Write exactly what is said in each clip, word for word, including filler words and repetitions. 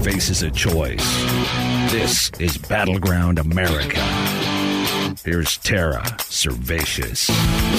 faces a choice. This is Battleground America. Here's Tara Servatius.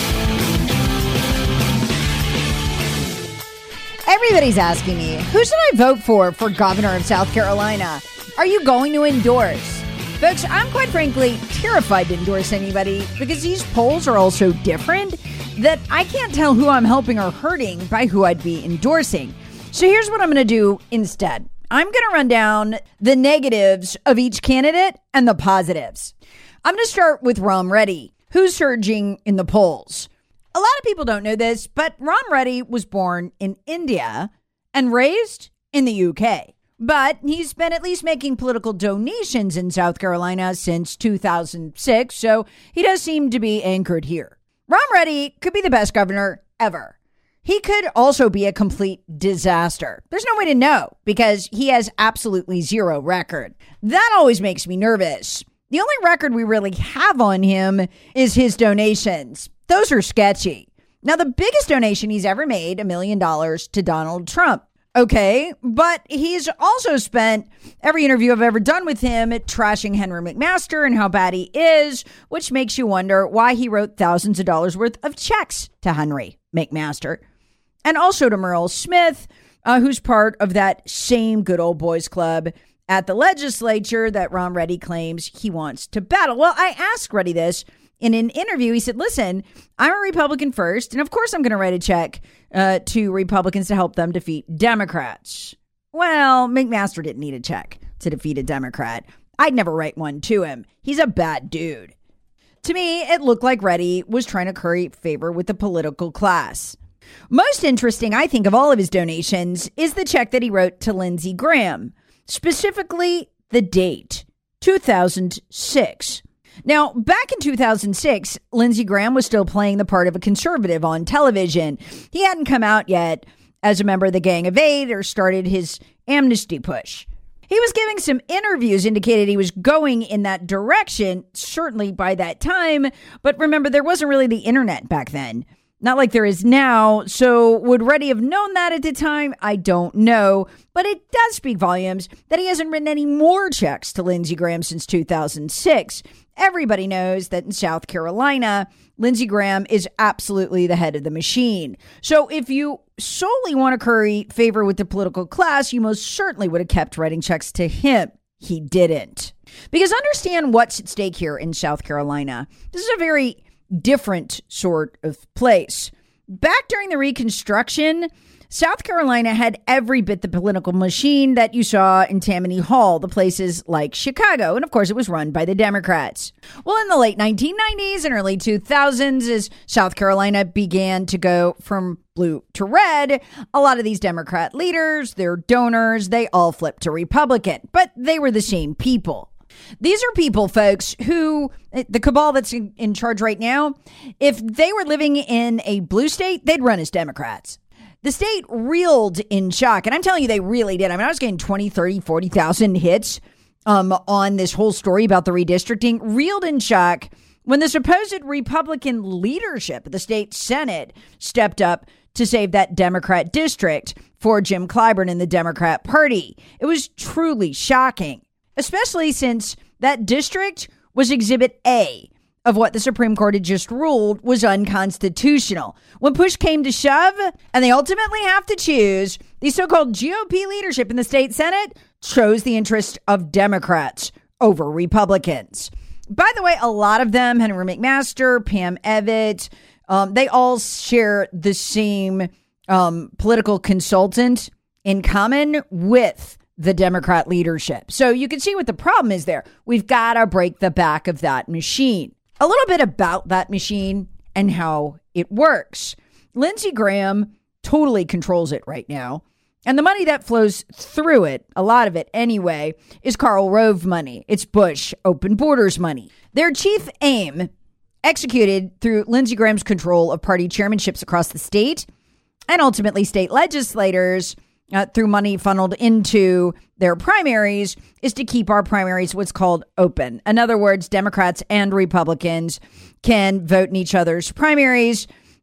Everybody's asking me, who should I vote for for governor of South Carolina? Are you going to endorse? Folks, I'm quite frankly terrified to endorse anybody because these polls are all so different that I can't tell who I'm helping or hurting by who I'd be endorsing. So here's what I'm going to do instead. I'm going to run down the negatives of each candidate and the positives. I'm going to start with Ron Reddy, who's surging in the polls. A lot of people don't know this, but Ron Reddy was born in India and raised in the U K. But he's been at least making political donations in South Carolina since two thousand six, so he does seem to be anchored here. Ron Reddy could be the best governor ever. He could also be a complete disaster. There's no way to know because he has absolutely zero record. That always makes me nervous. The only record we really have on him is his donations. Those are sketchy. Now, the biggest donation he's ever made, a million dollars to Donald Trump. Okay, but he's also spent every interview I've ever done with him at trashing Henry McMaster and how bad he is, which makes you wonder why he wrote thousands of dollars worth of checks to Henry McMaster. And also to Merle Smith, uh, who's part of that same good old boys club at the legislature that Ron Reddy claims he wants to battle. Well, I asked Reddy this in an interview. He said, listen, I'm a Republican first, and of course I'm going to write a check uh, to Republicans to help them defeat Democrats. Well, McMaster didn't need a check to defeat a Democrat. I'd never write one to him. He's a bad dude. To me, it looked like Reddy was trying to curry favor with the political class. Most interesting, I think, of all of his donations is the check that he wrote to Lindsey Graham, specifically the date, two thousand six. Now, back in two thousand six, Lindsey Graham was still playing the part of a conservative on television. He hadn't come out yet as a member of the Gang of Eight or started his amnesty push. He was giving some interviews indicated he was going in that direction, certainly by that time. But remember, there wasn't really the internet back then. Not like there is now. So would Reddy have known that at the time? I don't know. But it does speak volumes that he hasn't written any more checks to Lindsey Graham since two thousand six. Everybody knows that in South Carolina, Lindsey Graham is absolutely the head of the machine. So if you solely want to curry favor with the political class, you most certainly would have kept writing checks to him. He didn't. Because understand what's at stake here in South Carolina. This is a very different sort of place. Back during the Reconstruction, South Carolina had every bit the political machine that you saw in Tammany Hall, the places like Chicago. And of course, it was run by the Democrats. Well, in the late nineteen nineties and early two thousands, as South Carolina began to go from blue to red, a lot of these Democrat leaders, their donors, they all flipped to Republican, but they were the same people. These are people, folks, who, the cabal that's in, in charge right now, if they were living in a blue state, they'd run as Democrats. The state reeled in shock. And I'm telling you, they really did. I mean, I was getting twenty, thirty, forty thousand hits um, on this whole story about the redistricting. Reeled in shock when the supposed Republican leadership of the state Senate stepped up to save that Democrat district for Jim Clyburn and the Democrat Party. It was truly shocking, especially since that district was Exhibit A of what the Supreme Court had just ruled was unconstitutional. When push came to shove, and they ultimately have to choose, the so-called G O P leadership in the state Senate chose the interest of Democrats over Republicans. By the way, a lot of them, Henry McMaster, Pam Evett, um, they all share the same um, political consultant in common with the Democrat leadership. So you can see what the problem is there. We've got to break the back of that machine. A little bit about that machine and how it works. Lindsey Graham totally controls it right now. And the money that flows through it, a lot of it anyway, is Karl Rove money. It's Bush open borders money. Their chief aim, executed through Lindsey Graham's control of party chairmanships across the state and ultimately state legislators, Uh, through money funneled into their primaries, is to keep our primaries what's called open. In other words, Democrats and Republicans can vote in each other's primaries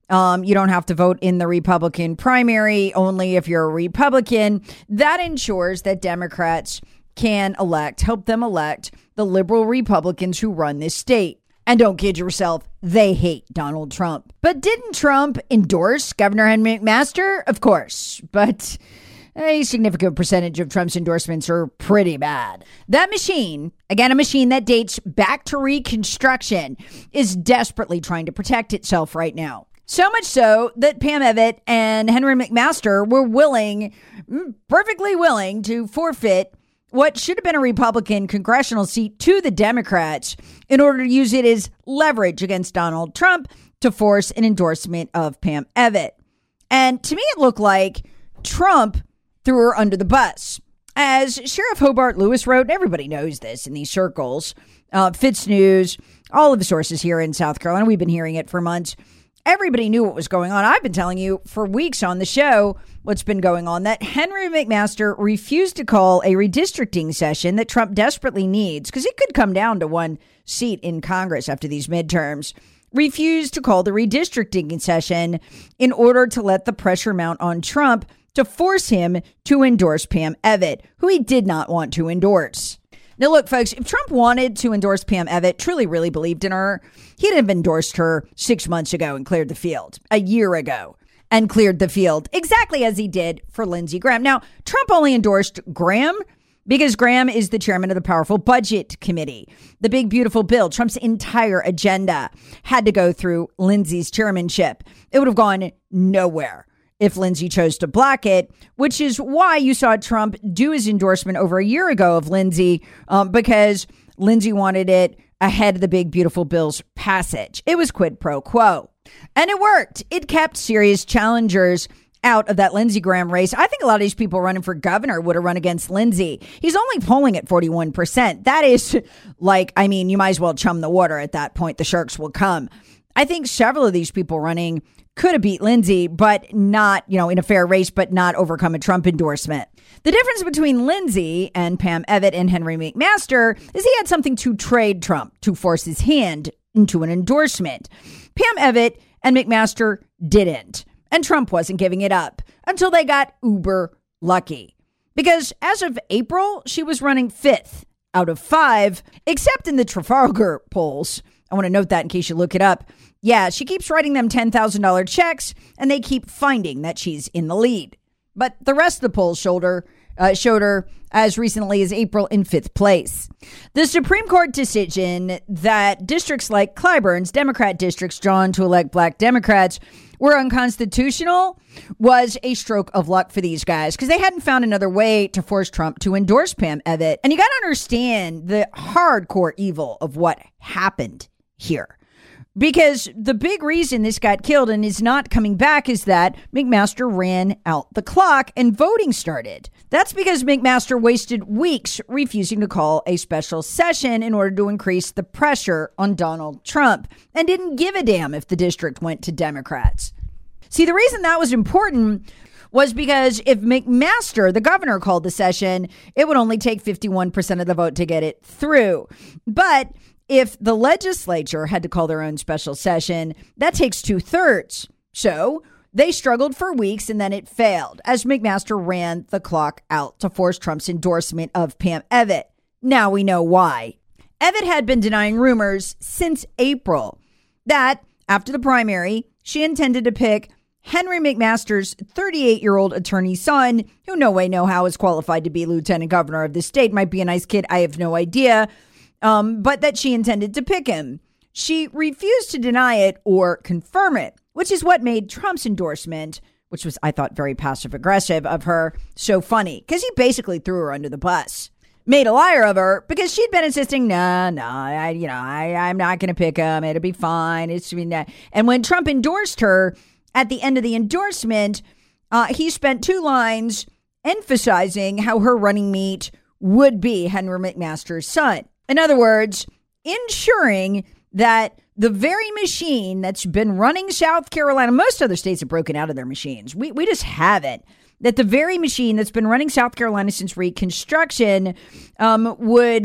Um, you don't have to vote in the Republican primary, only if you're a Republican. That ensures that Democrats can elect, help them elect the liberal Republicans who run this state. And don't kid yourself, they hate Donald Trump. But didn't Trump endorse Governor Henry McMaster? Of course, but a significant percentage of Trump's endorsements are pretty bad. That machine, again, a machine that dates back to Reconstruction, is desperately trying to protect itself right now. So much so that Pam Evitt and Henry McMaster were willing, perfectly willing, to forfeit what should have been a Republican congressional seat to the Democrats in order to use it as leverage against Donald Trump to force an endorsement of Pam Evitt. And to me, it looked like Trump threw her under the bus. As Sheriff Hobart Lewis wrote, and everybody knows this in these circles, uh, Fitz News, all of the sources here in South Carolina, we've been hearing it for months. Everybody knew what was going on. I've been telling you for weeks on the show what's been going on, that Henry McMaster refused to call a redistricting session that Trump desperately needs, because it could come down to one seat in Congress after these midterms, refused to call the redistricting session in order to let the pressure mount on Trump to force him to endorse Pam Evitt, who he did not want to endorse. Now, look, folks, if Trump wanted to endorse Pam Evitt, truly, really believed in her, he'd have endorsed her six months ago and cleared the field, a year ago, and cleared the field, exactly as he did for Lindsey Graham. Now, Trump only endorsed Graham because Graham is the chairman of the powerful budget committee. The big, beautiful bill, Trump's entire agenda, had to go through Lindsey's chairmanship. It would have gone nowhere if Lindsey chose to block it, which is why you saw Trump do his endorsement over a year ago of Lindsey, um, because Lindsey wanted it ahead of the big, beautiful bill's passage. It was quid pro quo. And it worked. It kept serious challengers out of that Lindsey Graham race. I think a lot of these people running for governor would have run against Lindsey. He's only polling at forty-one percent. That is like, I mean, you might as well chum the water at that point. The sharks will come. I think several of these people running could have beat Lindsey, but not, you know, in a fair race, but not overcome a Trump endorsement. The difference between Lindsey and Pam Evitt and Henry McMaster is he had something to trade Trump to force his hand into an endorsement. Pam Evitt and McMaster didn't, and Trump wasn't giving it up until they got uber lucky. Because as of April, she was running fifth out of five, except in the Trafalgar polls. I want to note that in case you look it up. Yeah, she keeps writing them ten thousand dollars checks, and they keep finding that she's in the lead. But the rest of the polls showed her, uh, showed her as recently as April in fifth place. The Supreme Court decision that districts like Clyburn's, Democrat districts drawn to elect black Democrats, were unconstitutional was a stroke of luck for these guys, because they hadn't found another way to force Trump to endorse Pam Evitt. And you got to understand the hardcore evil of what happened here. Because the big reason this got killed and is not coming back is that McMaster ran out the clock and voting started. That's because McMaster wasted weeks refusing to call a special session in order to increase the pressure on Donald Trump and didn't give a damn if the district went to Democrats. See, the reason that was important was because if McMaster, the governor, called the session, it would only take fifty-one percent of the vote to get it through. But if the legislature had to call their own special session, that takes two thirds. So they struggled for weeks and then it failed as McMaster ran the clock out to force Trump's endorsement of Pam Evitt. Now we know why. Evitt had been denying rumors since April that after the primary, she intended to pick Henry McMaster's thirty-eight-year-old attorney son, who no way, no how is qualified to be lieutenant governor of the state. Might be a nice kid. I have no idea. Um, but that she intended to pick him. She refused to deny it or confirm it, which is what made Trump's endorsement, which was, I thought, very passive aggressive of her, so funny, because he basically threw her under the bus. Made a liar of her because she'd been insisting, nah, nah, I, you know, I, I'm not going to pick him. It'll be fine. It's I mean, uh, and when Trump endorsed her at the end of the endorsement, uh, he spent two lines emphasizing how her running mate would be Henry McMaster's son. In other words, ensuring that the very machine that's been running South Carolina, most other states have broken out of their machines. We we just haven't. That the very machine that's been running South Carolina since Reconstruction um, would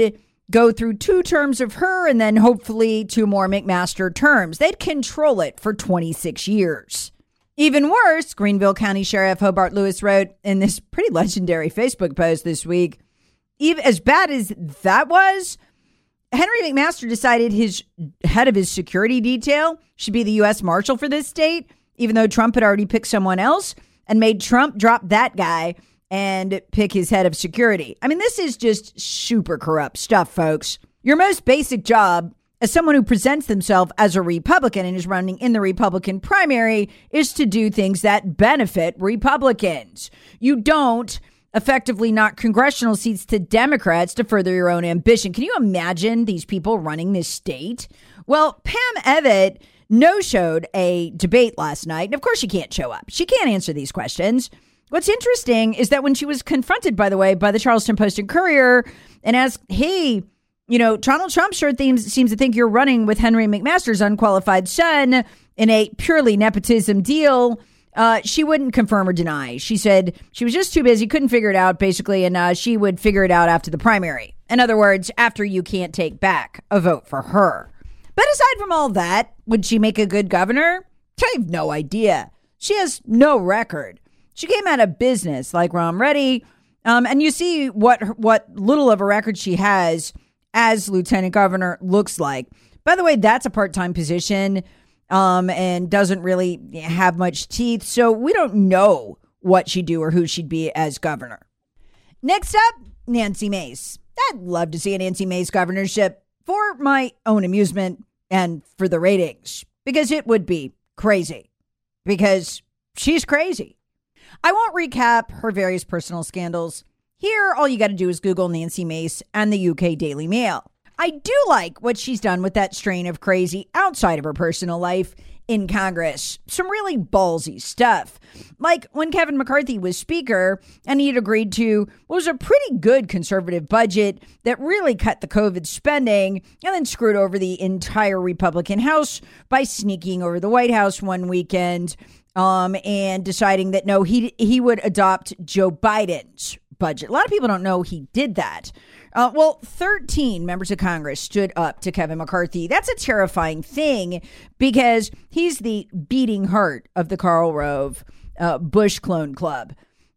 go through two terms of her and then hopefully two more McMaster terms. They'd control it for twenty-six years. Even worse, Greenville County Sheriff Hobart Lewis wrote in this pretty legendary Facebook post this week, even as bad as that was, Henry McMaster decided his head of his security detail should be the U S Marshal for this state, even though Trump had already picked someone else and made Trump drop that guy and pick his head of security. I mean, this is just super corrupt stuff, folks. Your most basic job as someone who presents themselves as a Republican and is running in the Republican primary is to do things that benefit Republicans. You don't effectively knock congressional seats to Democrats to further your own ambition. Can you imagine these people running this state? Well, Pam Evitt no-showed a debate last night. And of course she can't show up. She can't answer these questions. What's interesting is that when she was confronted, by the way, by the Charleston Post and Courier and asked, hey, you know, Donald Trump sure seems, seems to think you're running with Henry McMaster's unqualified son in a purely nepotism deal. Uh, she wouldn't confirm or deny. She said she was just too busy, couldn't figure it out, basically, and uh, she would figure it out after the primary. In other words, after you can't take back a vote for her. But aside from all that, would she make a good governor? I have no idea. She has no record. She came out of business like Rom Reddy, um, and you see what what little of a record she has as lieutenant governor looks like. By the way, that's a part-time position um, and doesn't really have much teeth. So we don't know what she'd do or who she'd be as governor. Next up, Nancy Mace. I'd love to see a Nancy Mace governorship for my own amusement and for the ratings, because it would be crazy, because she's crazy. I won't recap her various personal scandals. Here, all you got to do is Google Nancy Mace and the U K Daily Mail. I do like what she's done with that strain of crazy outside of her personal life in Congress. Some really ballsy stuff. Like when Kevin McCarthy was speaker and he had agreed to what was a pretty good conservative budget that really cut the COVID spending and then screwed over the entire Republican House by sneaking over the White House one weekend um, and deciding that, no, he he would adopt Joe Biden's budget. A lot of people don't know he did that. Uh, well, thirteen members of Congress stood up to Kevin McCarthy. That's a terrifying thing because he's the beating heart of the Karl Rove uh, Bush Clone Club.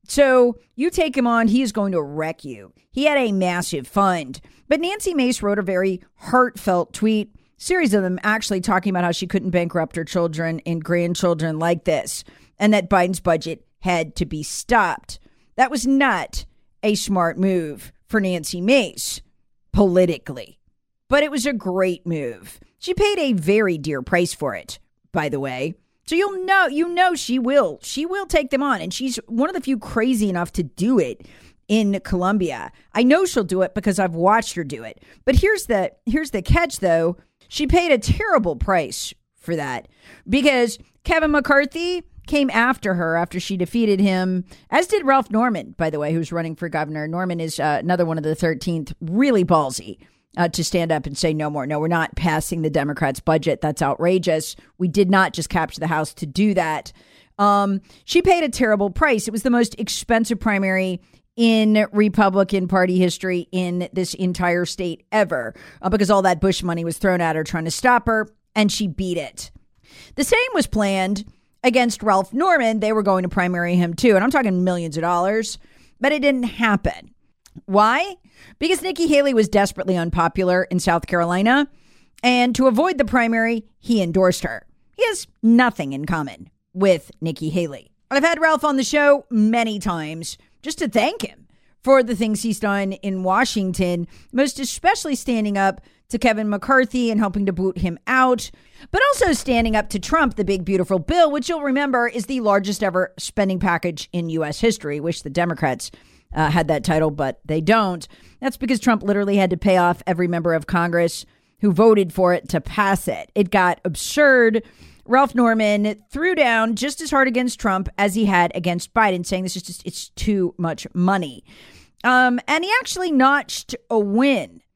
So you take him on, he is going to wreck you. He had a massive fund. But Nancy Mace wrote a very heartfelt tweet, series of them actually talking about how she couldn't bankrupt her children and grandchildren like this, and that Biden's budget had to be stopped. That was not a smart move for Nancy Mace politically, but it was a great move. She paid a very dear price for it, by the way. So you'll know, you know, she will, she will take them on. And she's one of the few crazy enough to do it in Columbia. I know she'll do it because I've watched her do it. But here's the, here's the catch though. She paid a terrible price for that because Kevin McCarthy came after her after she defeated him, as did Ralph Norman, by the way, who's running for governor. Norman is uh, another one of the thirteenth, really ballsy uh, to stand up and say no more. No, we're not passing the Democrats' budget. That's outrageous. We did not just capture the House to do that. Um, she paid a terrible price. It was the most expensive primary in Republican Party history in this entire state ever uh, because all that Bush money was thrown at her trying to stop her, and she beat it. The same was planned against Ralph Norman. They were going to primary him too. And I'm talking millions of dollars, but it didn't happen. Why? Because Nikki Haley was desperately unpopular in South Carolina. And to avoid the primary, he endorsed her. He has nothing in common with Nikki Haley. I've had Ralph on the show many times just to thank him for the things he's done in Washington, most especially standing up to Kevin McCarthy and helping to boot him out, but also standing up to Trump, the big, beautiful bill, which you'll remember is the largest ever spending package in U S history. Wish the Democrats uh, had that title, but they don't. That's because Trump literally had to pay off every member of Congress who voted for it to pass it. It got absurd. Ralph Norman threw down just as hard against Trump as he had against Biden, saying this is just, it's too much money. Um, and he actually notched a win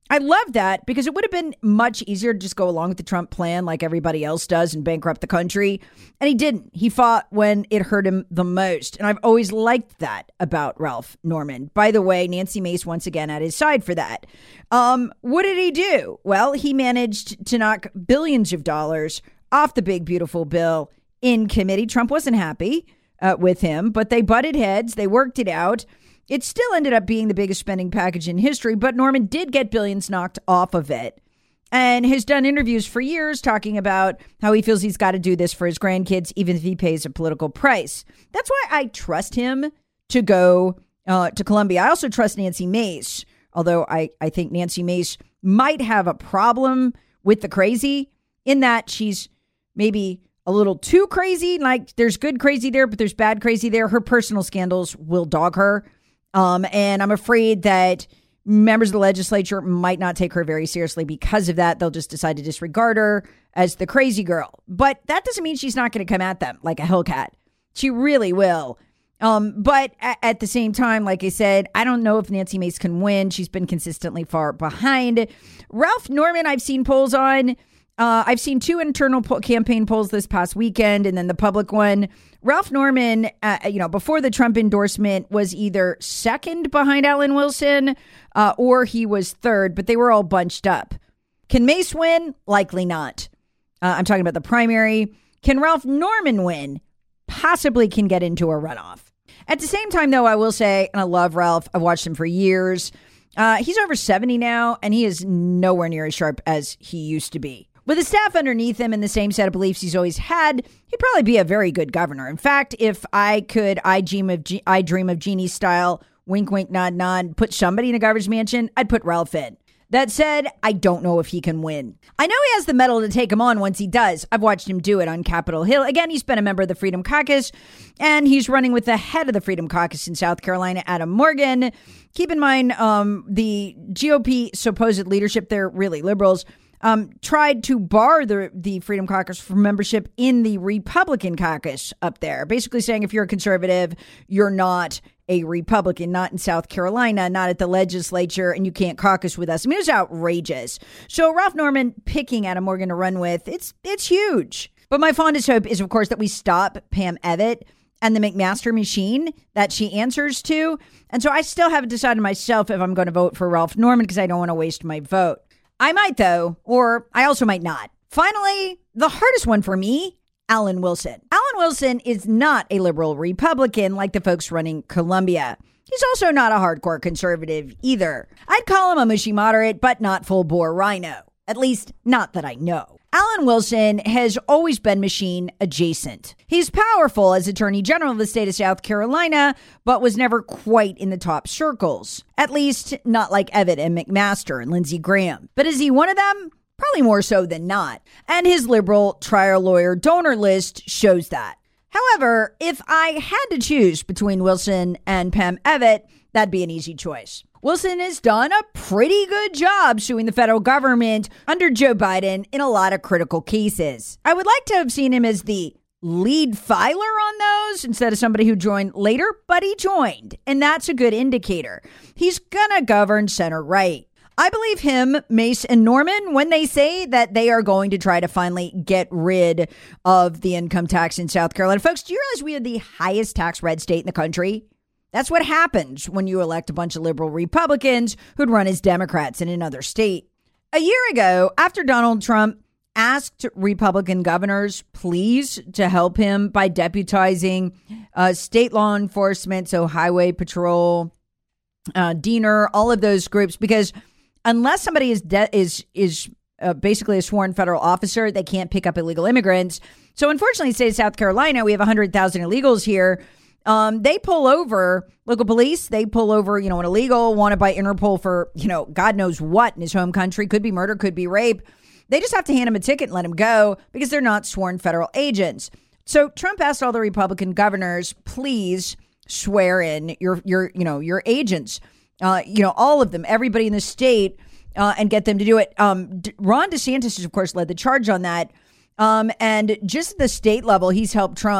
I love that because it would have been much easier to just go along with the Trump plan like everybody else does and bankrupt the country. And he didn't. He fought when it hurt him the most. And I've always liked that about Ralph Norman. By the way, Nancy Mace once again at his side for that. Um, what did he do? Well, he managed to knock billions of dollars off the big, beautiful bill in committee. Trump wasn't happy uh, with him, but they butted heads. They worked it out. It still ended up being the biggest spending package in history, but Norman did get billions knocked off of it and has done interviews for years talking about how he feels he's got to do this for his grandkids, even if he pays a political price. That's why I trust him to go uh, to Columbia. I also trust Nancy Mace, although I, I think Nancy Mace might have a problem with the crazy in that she's maybe a little too crazy. Like there's good crazy there, but there's bad crazy there. Her personal scandals will dog her. Um, and I'm afraid that members of the legislature might not take her very seriously because of that. They'll just decide to disregard her as the crazy girl. But that doesn't mean she's not going to come at them like a Hellcat. She really will. Um, but a- at the same time, like I said, I don't know if Nancy Mace can win. She's been consistently far behind. Ralph Norman, I've seen polls on. Uh, I've seen two internal po- campaign polls this past weekend and then the public one. Ralph Norman, uh, you know, before the Trump endorsement was either second behind Alan Wilson uh, or he was third, but they were all bunched up. Can Mace win? Likely not. Uh, I'm talking about the primary. Can Ralph Norman win? Possibly can get into a runoff. At the same time, though, I will say, and I love Ralph. I've watched him for years. Uh, he's over seventy now, and he is nowhere near as sharp as he used to be. With a staff underneath him and the same set of beliefs he's always had, he'd probably be a very good governor. In fact, if I could, I dream of, Ge- I dream of Genie style, wink, wink, nod, nod, put somebody in a governor's mansion, I'd put Ralph in. That said, I don't know if he can win. I know he has the mettle to take him on once he does. I've watched him do it on Capitol Hill. Again, he's been a member of the Freedom Caucus, and he's running with the head of the Freedom Caucus in South Carolina, Adam Morgan. Keep in mind, um, the G O P supposed leadership, they're really liberals, Um, tried to bar the the Freedom Caucus from membership in the Republican caucus up there, basically saying if you're a conservative, you're not a Republican, not in South Carolina, not at the legislature, and you can't caucus with us. I mean, it was outrageous. So Ralph Norman picking Adam Morgan to run with, it's it's huge. But my fondest hope is, of course, that we stop Pam Evitt and the McMaster machine that she answers to. And so I still haven't decided myself if I'm going to vote for Ralph Norman because I don't want to waste my vote. I might, though, or I also might not. Finally, the hardest one for me, Alan Wilson. Alan Wilson is not a liberal Republican like the folks running Columbia. He's also not a hardcore conservative either. I'd call him a mushy moderate, but not full-bore rhino. At least, not that I know. Alan Wilson has always been machine adjacent. He's powerful as Attorney General of the state of South Carolina, but was never quite in the top circles. At least not like Evitt and McMaster and Lindsey Graham. But is he one of them? Probably more so than not. And his liberal trial lawyer donor list shows that. However, if I had to choose between Wilson and Pam Evitt, that'd be an easy choice. Wilson has done a pretty good job suing the federal government under Joe Biden in a lot of critical cases. I would like to have seen him as the lead filer on those instead of somebody who joined later, but he joined, and that's a good indicator. He's gonna govern center right. I believe him, Mace, and Norman when they say that they are going to try to finally get rid of the income tax in South Carolina. Folks, do you realize we are the highest tax red state in the country? That's what happens when you elect a bunch of liberal Republicans who'd run as Democrats in another state. A year ago, after Donald Trump asked Republican governors, please, to help him by deputizing uh, state law enforcement, so Highway Patrol, uh, D N R, all of those groups, because unless somebody is de- is is uh, basically a sworn federal officer, they can't pick up illegal immigrants. So unfortunately, in the state of South Carolina, we have one hundred thousand illegals here. Um, they pull over local police. They pull over, you know, an illegal wanted by Interpol for, you know, God knows what in his home country. Could be murder, could be rape. They just have to hand him a ticket and let him go because they're not sworn federal agents. So Trump asked all the Republican governors, please swear in your, your, you know, your agents, uh, you know, all of them, everybody in the state, uh, and get them to do it. Um, Ron DeSantis, of course, led the charge on that. Um, and just at the state level, he's helped Trump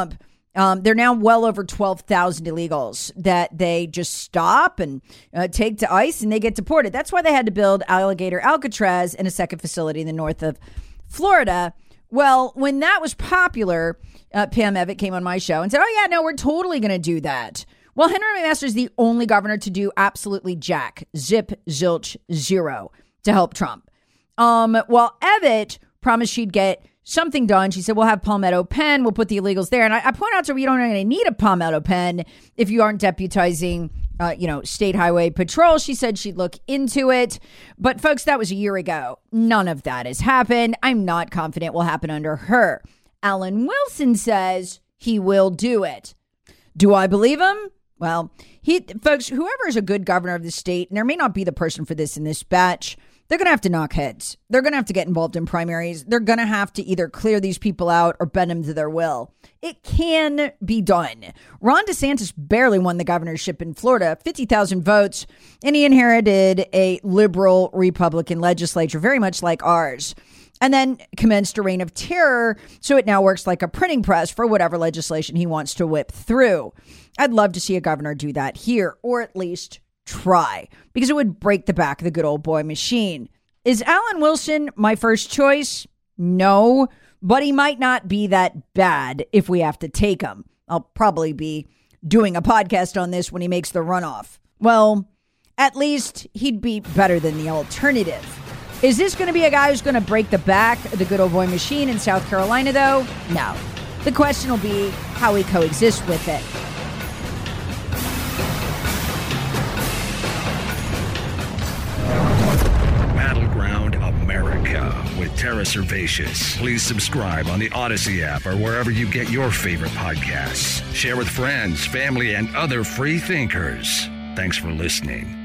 Um, they're now well over twelve thousand illegals that they just stop and uh, take to ICE and they get deported. That's why they had to build Alligator Alcatraz in a second facility in the north of Florida. Well, when that was popular, uh, Pam Evitt came on my show and said, oh, yeah, no, we're totally going to do that. Well, Henry McMaster is the only governor to do absolutely jack, zip, zilch, zero to help Trump. Um, while Evitt promised she'd get something done. She said, we'll have Palmetto Pen. We'll put the illegals there. And I, I point out to her, you don't really need a Palmetto Pen if you aren't deputizing, uh, you know, State Highway Patrol. She said she'd look into it. But folks, that was a year ago. None of that has happened. I'm not confident will happen under her. Alan Wilson says he will do it. Do I believe him? Well, he, folks, whoever is a good governor of the state, and there may not be the person for this in this batch, they're going to have to knock heads. They're going to have to get involved in primaries. They're going to have to either clear these people out or bend them to their will. It can be done. Ron DeSantis barely won the governorship in Florida, fifty thousand votes, and he inherited a liberal Republican legislature, very much like ours, and then commenced a reign of terror, so it now works like a printing press for whatever legislation he wants to whip through. I'd love to see a governor do that here, or at least try, because it would break the back of the good old boy machine. Is Alan Wilson my first choice? No, but he might not be that bad if we have to take him. I'll probably be doing a podcast on this when he makes the runoff. Well, at least he'd be better than the alternative. Is this going to be a guy who's going to break the back of the good old boy machine in South Carolina, though? No. The question will be how he coexists with it. Battleground America with Tara Servatius. Please subscribe on the Odyssey app or wherever you get your favorite podcasts. Share with friends, family, and other free thinkers. Thanks for listening.